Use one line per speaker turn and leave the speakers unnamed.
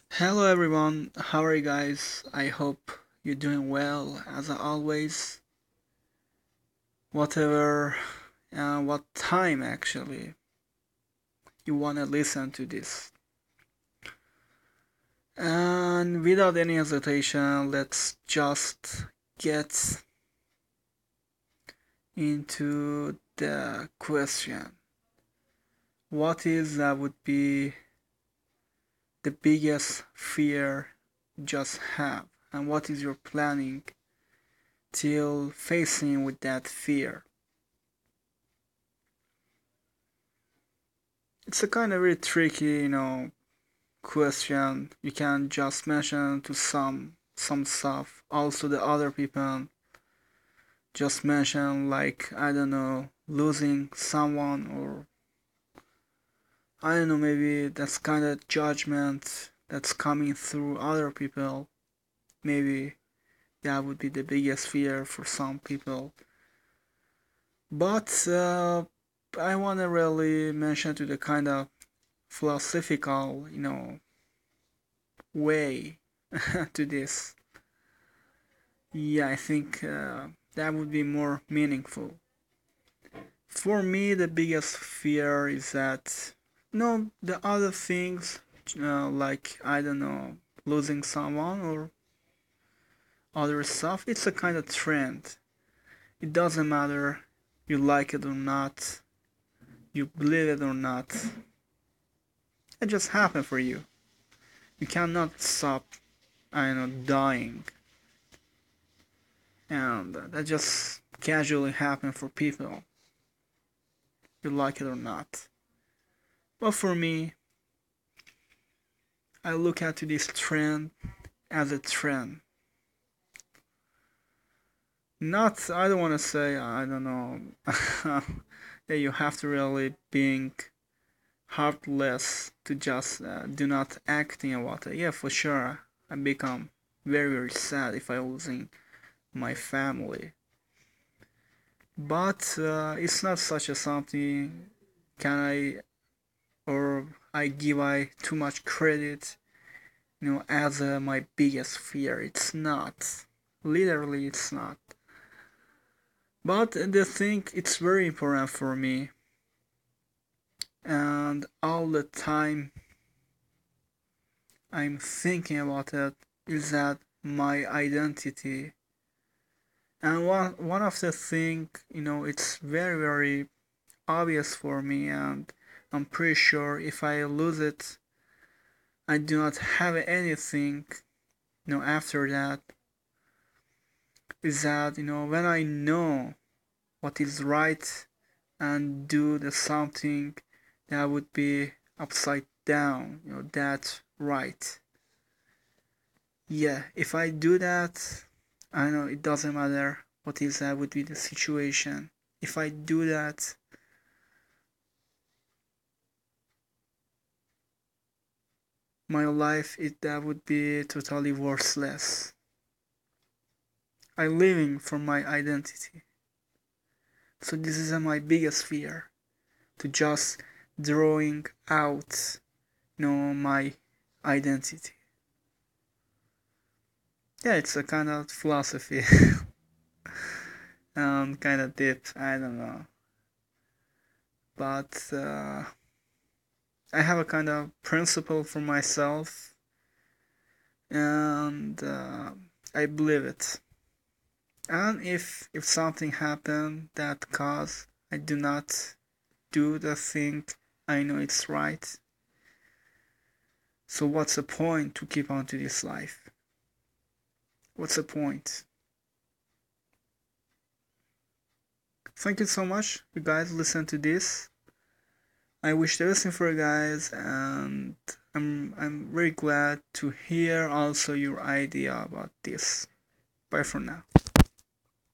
Hello everyone, how are you guys? I hope you're doing well as always. Whatever, what time actually you wanna listen to this. And without any hesitation, let's just get into the question. What is that would be the biggest fear you just have? And what is your planning till facing with that fear? It's a kind of very tricky, question. You can just mention to some stuff. Also, the other people just mention like I don't know, losing someone or I don't know, maybe that's kind of judgment that's coming through other people. Maybe that would be the biggest fear for some people. But I want to really mention to the kind of philosophical, way to this. Yeah, I think that would be more meaningful. For me, the biggest fear is that, the other things, like, I don't know, losing someone or other stuff, it's a kind of trend. It doesn't matter you like it or not, you believe it or not. It just happened for you. You cannot stop, I don't know, dying. And that just casually happen for people, you like it or not. But for me, I look at this trend as a trend. Not, I don't want to say, I don't know, that you have to really being heartless to just do not acting about it. Yeah, for sure, I become very, very sad if I losing my family. But it's not such a something can I or I give I too much credit, as my biggest fear. It's not. Literally, it's not. But the thing, it's very important for me, and all the time I'm thinking about it is that my identity. And one of the thing, it's very very obvious for me, and I'm pretty sure if I lose it, I do not have anything, after that. Is that when I know what is right and do the something that would be upside down, that's right. Yeah, if I do that, I know it doesn't matter what is that would be the situation. If I do that, my life it that would be totally worthless. I'm living for my identity. So this is my biggest fear, to just drawing out, my identity. Yeah, it's a kind of philosophy. Kind of deep, I don't know. But I have a kind of principle for myself, and I believe it. And if something happened that cause I do not do the thing I know it's right, so what's the point to keep on to this life? What's the point? Thank you so much, you guys listen to this. I wish the best for you guys, and I'm very glad to hear also your idea about this. Bye for now.